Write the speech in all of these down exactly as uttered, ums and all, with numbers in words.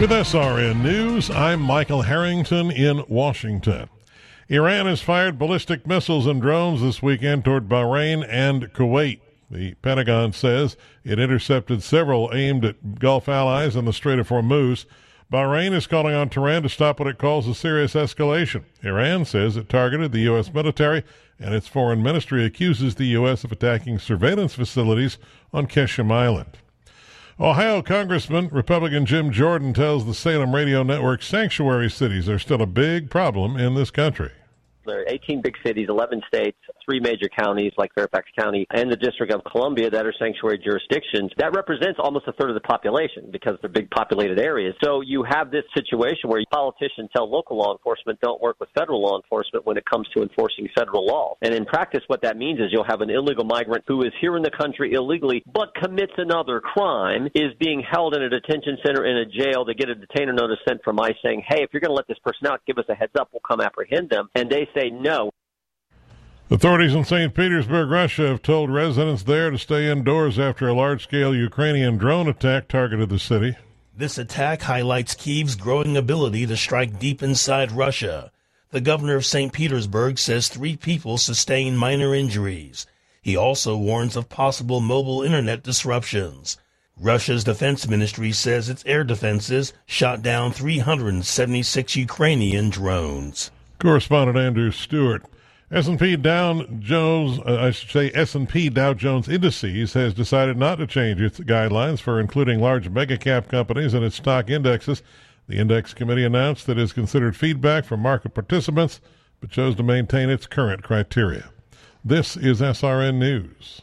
With S R N News, I'm Michael Harrington in Washington. Iran has fired ballistic missiles and drones this weekend toward Bahrain and Kuwait. The Pentagon says it intercepted several aimed at Gulf allies in the Strait of Hormuz. Bahrain is calling on Tehran to stop what it calls a serious escalation. Iran says it targeted the U S military, and its foreign ministry accuses the U S of attacking surveillance facilities on Qeshm Island. Ohio Congressman Republican Jim Jordan tells the Salem Radio Network sanctuary cities are still a big problem in this country. There are eighteen big cities, eleven states, three major counties like Fairfax County and the District of Columbia that are sanctuary jurisdictions. That represents almost a third of the population because they're big populated areas. So you have this situation where politicians tell local law enforcement don't work with federal law enforcement when it comes to enforcing federal law. And in practice, what that means is you'll have an illegal migrant who is here in the country illegally but commits another crime, is being held in a detention center in a jail. They get a detainer notice sent from ICE saying, hey, if you're going to let this person out, give us a heads up. We'll come apprehend them. And they say no. Authorities in Saint Petersburg, Russia, have told residents there to stay indoors after a large-scale Ukrainian drone attack targeted the city. This attack highlights Kyiv's growing ability to strike deep inside Russia. The governor of Saint Petersburg says three people sustained minor injuries. He also warns of possible mobile internet disruptions. Russia's defense ministry says its air defenses shot down three hundred seventy-six Ukrainian drones. Correspondent Andrew Stewart. S and P Dow Jones, uh, I should say S and P Dow Jones Indices has decided not to change its guidelines for including large mega-cap companies in its stock indexes. The index committee announced that it has considered feedback from market participants, but chose to maintain its current criteria. This is S R N News.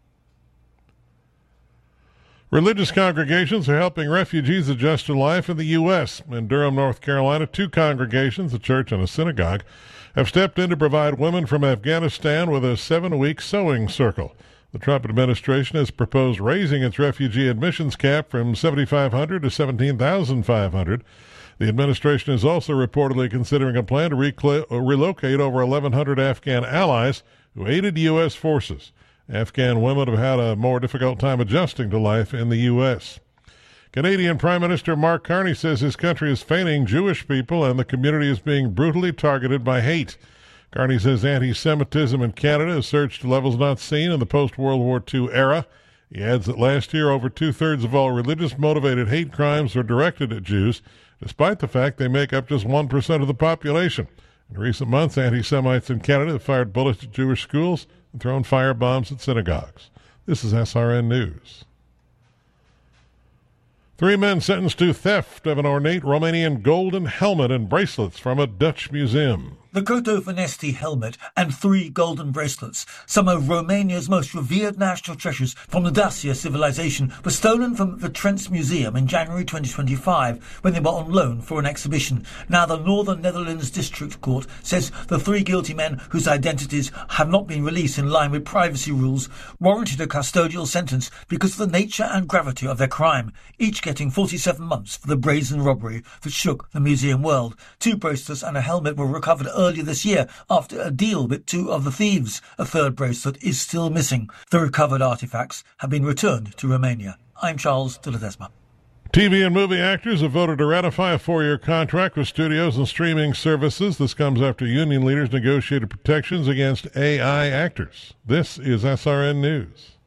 Religious congregations are helping refugees adjust to life in the U S In Durham, North Carolina, two congregations, a church and a synagogue, have stepped in to provide women from Afghanistan with a seven-week sewing circle. The Trump administration has proposed raising its refugee admissions cap from seven thousand five hundred dollars to seventeen thousand five hundred dollars. The administration is also reportedly considering a plan to recl- relocate over eleven hundred Afghan allies who aided U S forces. Afghan women have had a more difficult time adjusting to life in the U S Canadian Prime Minister Mark Carney says his country is failing Jewish people and the community is being brutally targeted by hate. Carney says anti-Semitism in Canada has surged to levels not seen in the post-World War Two era. He adds that last year over two-thirds of all religious-motivated hate crimes were directed at Jews, despite the fact they make up just one percent of the population. In recent months, anti-Semites in Canada have fired bullets at Jewish schools and thrown firebombs at synagogues. This is S R N News. Three men sentenced to theft of an ornate Romanian golden helmet and bracelets from a Dutch museum. The Coto Vanesti helmet and three golden bracelets, some of Romania's most revered national treasures from the Dacia civilization, were stolen from the Trents Museum in January twenty twenty-five when they were on loan for an exhibition. Now the Northern Netherlands District Court says the three guilty men, whose identities have not been released in line with privacy rules, warranted a custodial sentence because of the nature and gravity of their crime, each getting forty-seven months for the brazen robbery that shook the museum world. Two bracelets and a helmet were recovered earlier this year after a deal with two of the thieves. A third bracelet is still missing. The recovered artifacts have been returned to Romania. I'm Charles de Ledesma. T V and movie actors have voted to ratify a four-year contract with studios and streaming services. This comes after union leaders negotiated protections against A I actors. This is S R N News.